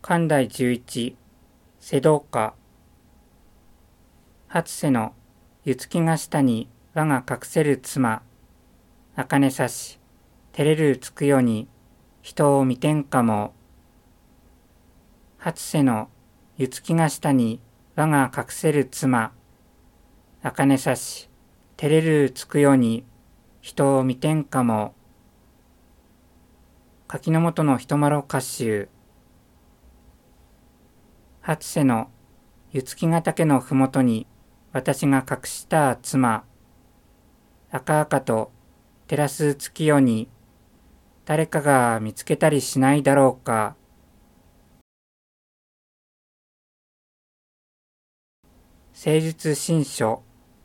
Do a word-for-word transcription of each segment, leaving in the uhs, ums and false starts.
漢第十一、瀬戸歌。初瀬のゆつきが下に我が隠せる妻。茜さし、照れるつくよに人を見てんかも。初瀬のゆつきが下に我が隠せる妻。茜さし、照れるつくよに人を見てんかも。柿の本の人まろ歌集。初瀬のゆつきが岳のふもとに私が隠した妻。赤々と照らす月夜に誰かが見つけたりしないだろうか。聖術新書。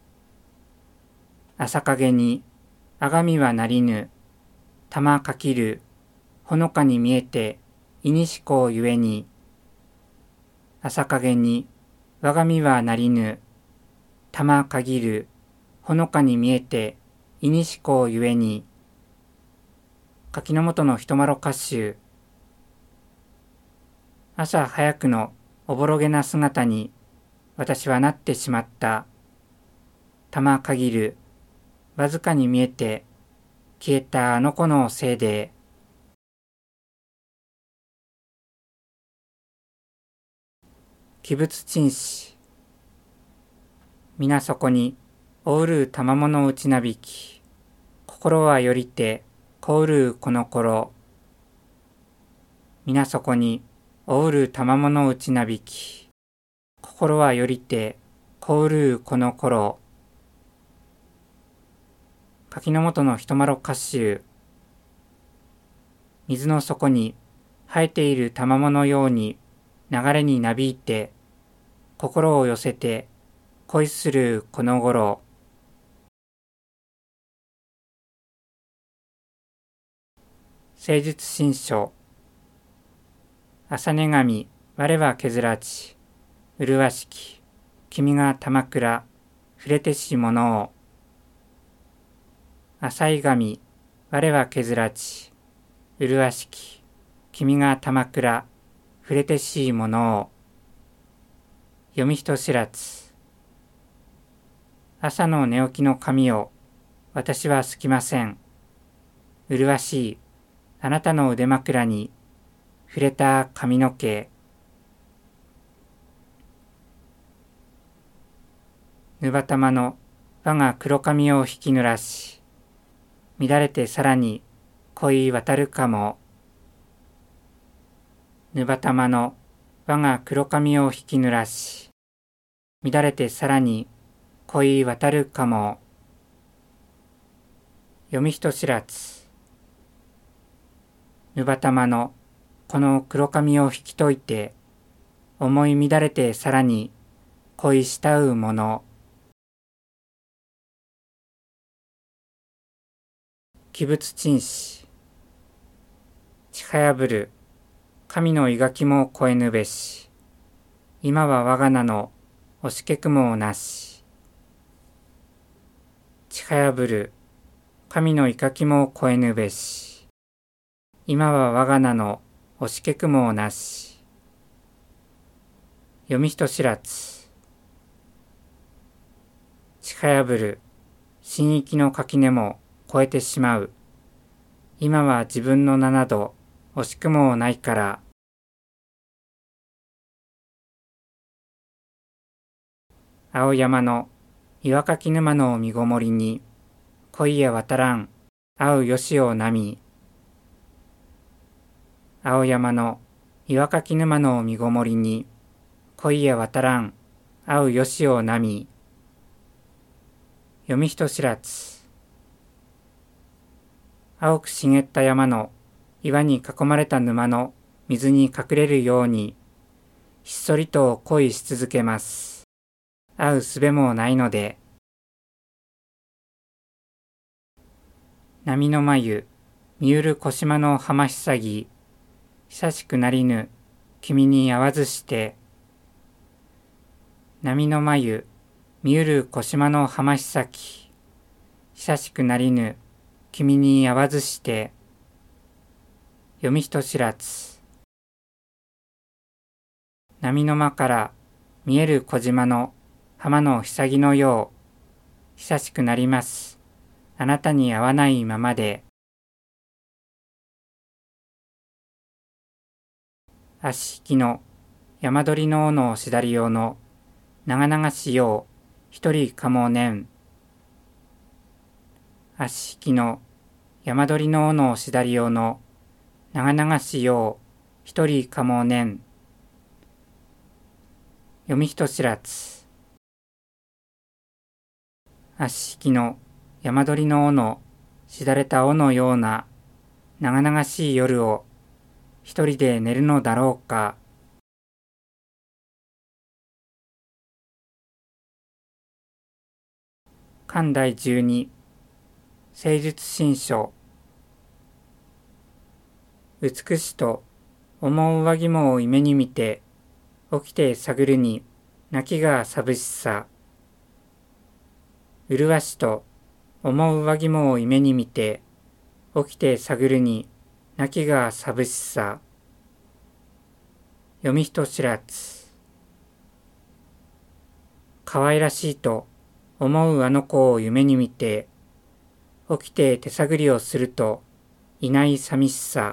朝影にあがみはなりぬ。玉かきるほのかに見えていにしこゆえに。朝影に我が身はなりぬ。玉かぎるほのかに見えていにしこゆえに。柿の本の人まろ歌集。朝早くのおぼろげな姿に私はなってしまった。玉かぎるわずかに見えて消えたあの子のせいで。鬼仏珍師。皆そこにおうるたまものうちなびき。心はよりてこうるこの頃。皆そこにおうるたまものうちなびき。心はよりてこうるこの頃。柿の本の人まろ歌集。水の底に生えているたまものように流れになびいて心を寄せて恋するこの頃。聖術新書。朝寝髪我は削らち麗しき君が玉倉触れてしものを。浅い髪我は削らち麗しき君が玉倉触れてしものを。読み人知らず。朝の寝起きの髪を私はすきません。麗しいあなたの腕枕に触れた髪の毛。ぬばたまの我が黒髪を引き濡らし、乱れてさらに恋渡るかも。ぬばたまの我が黒髪を引き濡らし、乱れてさらに恋渡るかも。読み人知らず。ぬばたまのこの黒髪を引き解いて、思い乱れてさらに恋したうもの。鬼仏珍師。ちはやぶる神のいがきも超えぬべし。今は我が名の惜しけくもなし。ちはやぶる神のいがきも超えぬべし。今は我が名の惜しけくもなし。読み人知らず。ちはやぶる新域の垣根も超えてしまう。今は自分の名など惜しくもないから。青山の岩垣沼のみごもりに恋へ渡らん会うよしをなみ。青山の岩垣沼のみごもりに恋へ渡らん会うよしをなみ。読み人知らず。青く茂った山の岩に囲まれた沼の水に隠れるようにひっそりと恋し続けます。会うすべもないので。波の眉見うる小島の浜ひさぎ。久しくなりぬ君に会わずして。波の眉見うる小島の浜ひさき。久しくなりぬ君に会わずして。読み人知らず。 波の間から見える小島の浜の潔のよう、久しくなります。あなたに会わないままで。足引きの山鳥の尾のしだり用の長々しよう一人かもねん。足引きの山鳥の尾のしだり用の長々しよう一人かもねん。読み人知らず。足引きの山鳥の尾のしだれた尾のような長々しい夜を一人で寝るのだろうか。漢第十二聖術新書。美しと思う上肝を夢に見て起きて探るに泣きが寂しさ。麗しと思う上肝を夢に見て起きて探るに泣きが寂しさ。読み人知らず。可愛らしいと思うあの子を夢に見て起きて手探りをするといない寂しさ。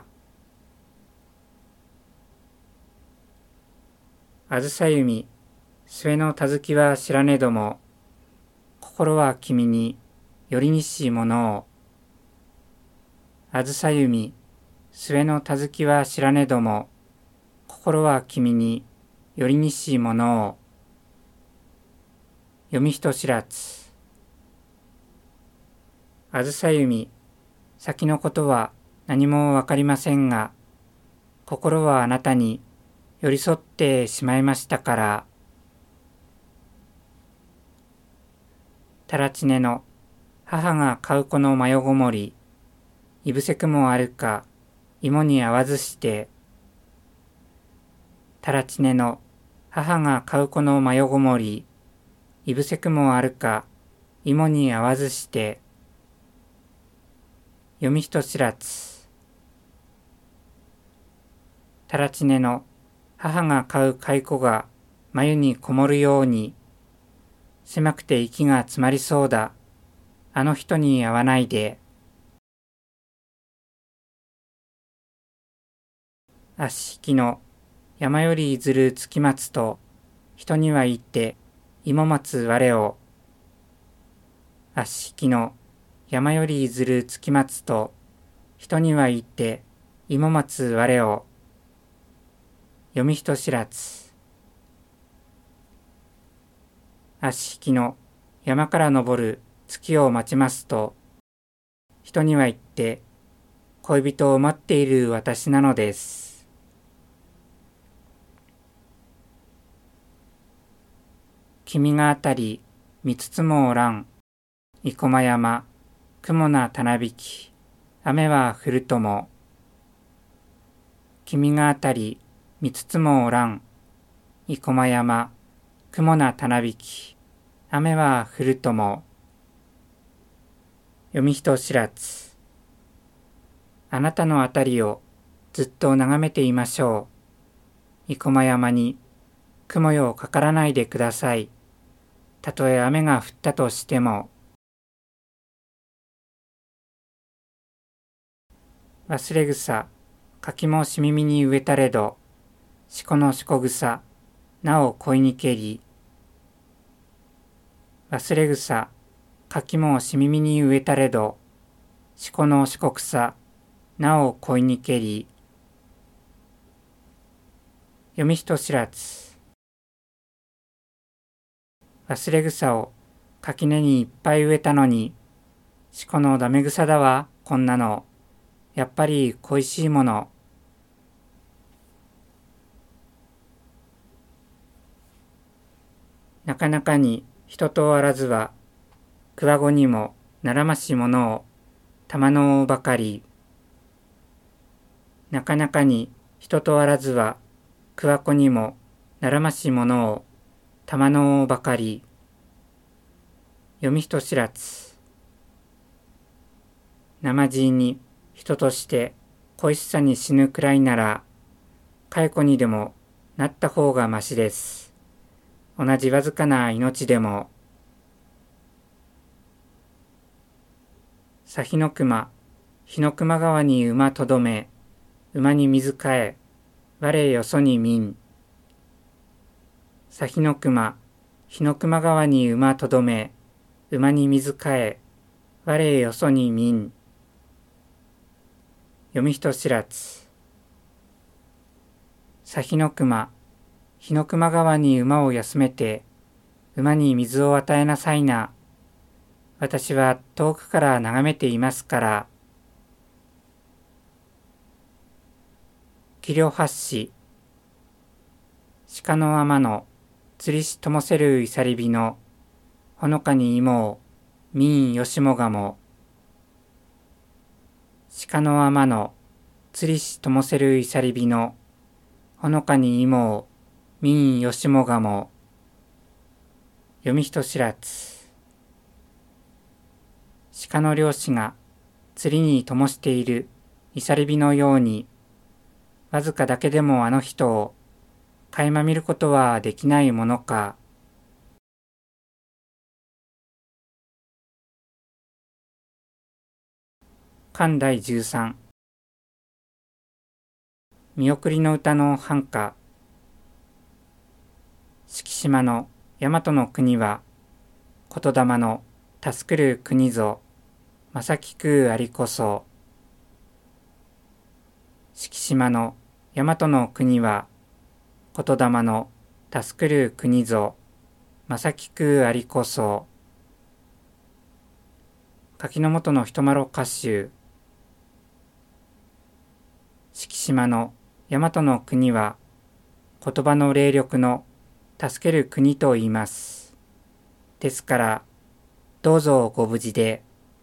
あずさ弓末のたずきは知らねども心は君によりにしいものを。あずさ弓末のたずきは知らねども心は君によりにしいものを。読み人知らず。あずさ弓先のことは何もわかりませんが心はあなたに寄り添ってしまいましたから。たらちねの母が買う子の真夜ごもりいぶせくもあるか芋に合わずして。たらちねの母が買う子の真夜ごもりいぶせくもあるか芋に合わずして。読み人知らず。たらちねの母が買う蚕が眉にこもるように狭くて息が詰まりそうだ。あの人に会わないで。足引きの山よりいずる月松と人には言って芋待つ我を。足引きの山よりいずる月松と人には言って芋待つ我を。読み人知らず。足引きの山から昇る月を待ちますと人には言って恋人を待っている私なのです。君があたり見つつもおらん生駒山雲なたなびき雨は降るとも。君があたり見つつもおらん生駒山雲なたなびき雨は降るとも。読み人知らず。あなたのあたりをずっと眺めていましょう。生駒山に雲よかからないでください。たとえ雨が降ったとしても。忘れ草柿もしみみに植えたれどしこのしこ草なお恋にけり。忘れ草柿もしみみに植えたれどしこのしこ草なお恋にけり。読み人知らず。忘れ草を垣根にいっぱい植えたのにしこのダメ草だわこんなの。やっぱり恋しいもの。なかなかに人とあらずはくわごにもならましものをたまのうばかり。なかなかに人とあらずはくわごにもならましものをたまのうばかり。読み人知らず。なまじいに人として恋しさに死ぬくらいなら蚕にでもなった方がましです。同じわずかな命でも。さひのくま、日の熊川に馬とどめ、馬に水かえ、我よそに民。さひのくま、日の熊川に馬とどめ、馬に水かえ、我よそに民。読み人知らず。さひのくま、日の熊川に馬を休めて、馬に水を与えなさいな。私は遠くから眺めていますから。器量八子。鹿の天の釣りしともせるいさりびの、ほのかに妹、民よしもがも。鹿の天の釣りしともせるいさりびの、ほのかに妹、民よしもがも。読み人知らず。鹿の漁師が釣りに灯しているいさりびのように、わずかだけでもあの人を垣間見ることはできないものか。巻だいじゅうさん。見送りの歌の反歌。敷島の大和の国は、言霊の助くる国ぞ、まさきくありこそ。敷島の大和の国は、言霊の助くる国ぞ、まさきくありこそ。柿の本のひとまろ歌集。敷島の大和の国は、言葉の霊力の助ける国と言います。ですから、どうぞご無事で。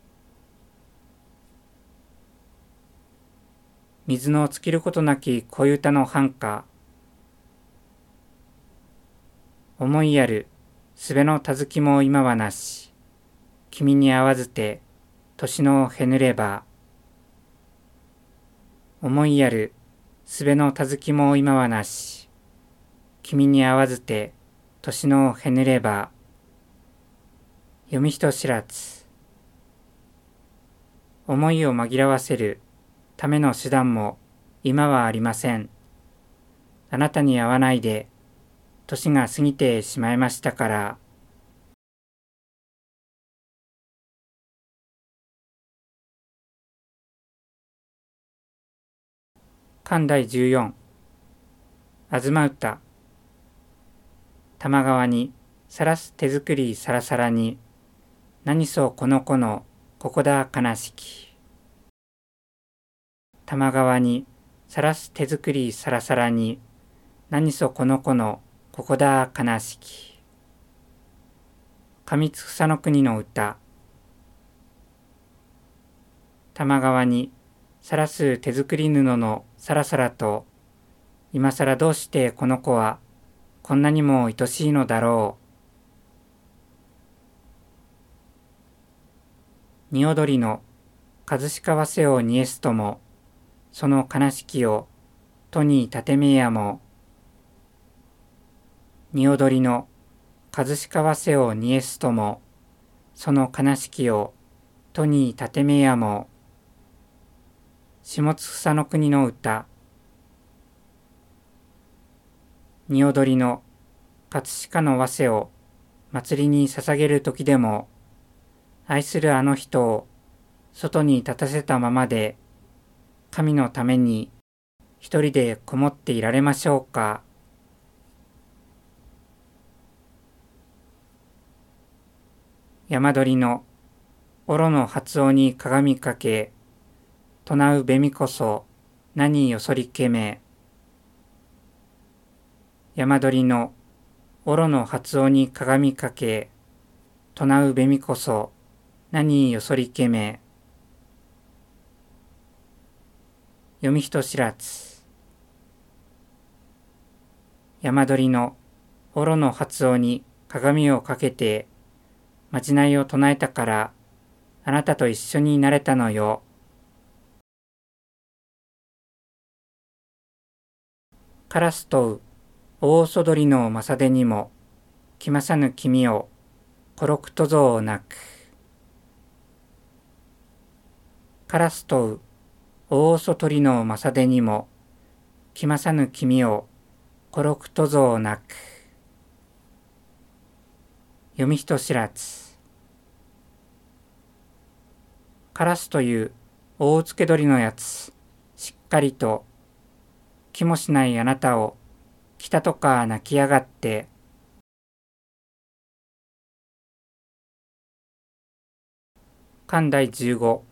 水の尽きることなき恋歌の反歌。思いやるすべのたずきも今はなし。君に合わずて年のへぬれば。思いやるすべのたずきも今はなし。君に合わずて年のへぬれば。読み人知らず。思いを紛らわせるための手段も今はありません。あなたに会わないで年が過ぎてしまいましたから。巻だいじゅうよん。あずま歌。玉川にさらす手作りさらさらに、何そこの子のここだ悲しき。玉川にさらす手作りさらさらに、何そこの子のここだ悲しき。上津草の国の歌。玉川にさらす手作り布のさらさらと、今さらどうしてこの子はこんなにも愛しいのだろう。に踊りの数しかわせを煮えすとも、その悲しきをとに立てめやも。に踊りの数しかわせを煮えすとも、その悲しきをとに立てめやも。下津草の国の歌。に踊りの葛飾の早生を祭りに捧げる時でも、愛するあの人を外に立たせたままで、神のために一人でこもっていられましょうか。山鳥のオロの発音に鏡かけ、唱うべみこそ何よそりけめ。山鳥のオロの発音に鏡かけ、唱うべみこそ何よそりけめ。読み人知らず。山鳥のオロの発音に鏡をかけて、まじないを唱えたから、あなたと一緒になれたのよ。カラスとう大そどりの正出にも、来まさぬ君を、ころくとぞなく。カラスとう、大そとりの正出にも、来まさぬ君を、ころくとぞなく。読み人知らず。カラスという大つけ鳥のやつ、しっかりと、気もしないあなたを、来たとか泣きやがって。漢第じゅうご。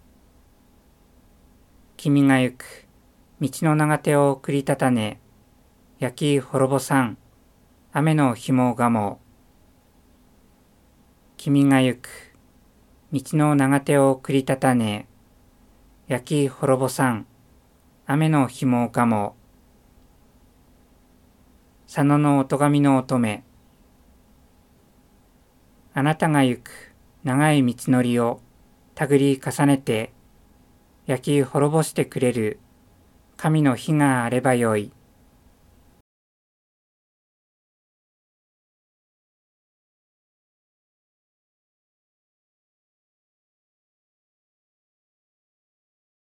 君が行く、道の長手を繰りたたね、焼き滅ぼさん、雨のひもがもう。君が行く、道の長手を繰りたたね、焼き滅ぼさん、雨のひもがもう。佐野の音神の乙女。あなたが行く長い道のりをたぐり重ねて焼き滅ぼしてくれる神の火があればよい。